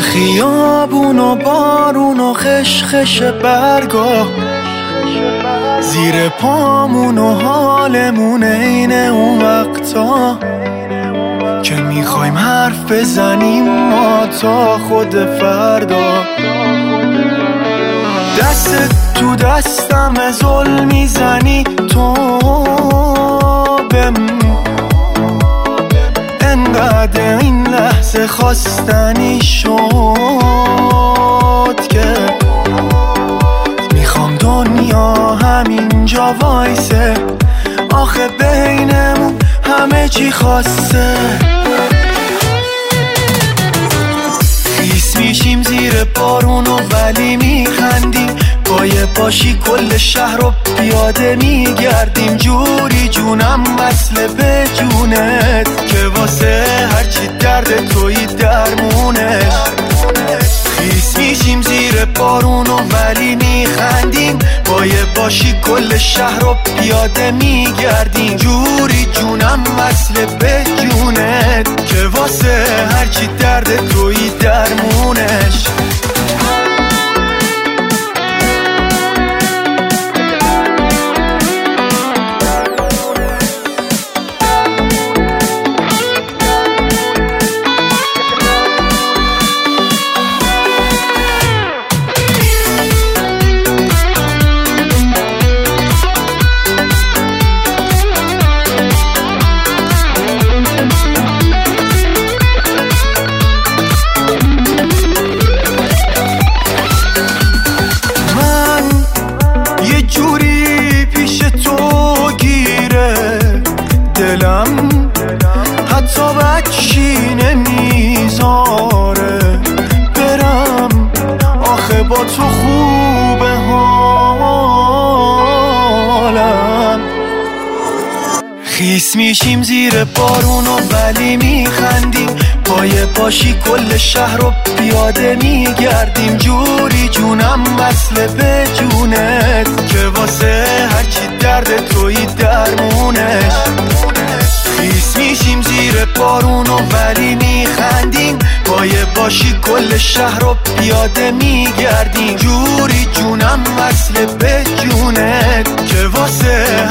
خیابون و بارون و خشخش برگا زیر پامون و حالمون عین اون وقتا که میخوایم حرف بزنیم ما تا خود فردا. دست تو دستم ظلم میزنی تو انقدر این لحظه خواستنی شد که میخوام دنیا همینجا وایسه، آخه بینمون همه چی خواسته. خیس میشیم زیر بارون و ولی میخندیم، پایه پاشی کل شهر رو پیاده میگردیم. جوری جونم وصله به جونت که واسه هرچی درد توی درمونش. خیس میشیم زیر بارون و ولی میخندیم، پایه باشی کل شهر رو پیاده میگردیم. جوری جونم وصله به جونت که واسه هرچی درد توی درمونش. حتی بچی نمیذاره برم، آخه با تو خوبه حالم. خیس میشیم زیر بارون و ولی میخندیم، پایه پاشی کل شهر رو پیاده میگردیم. جوری جونم وصله به جونت که واسه هرچی درد توی درمونش. خیس میشیم زیر بارون و ولی میخندیم، پایه باشی کل شهر رو پیاده میگردیم. جوری جونم وصله به جونت که واسه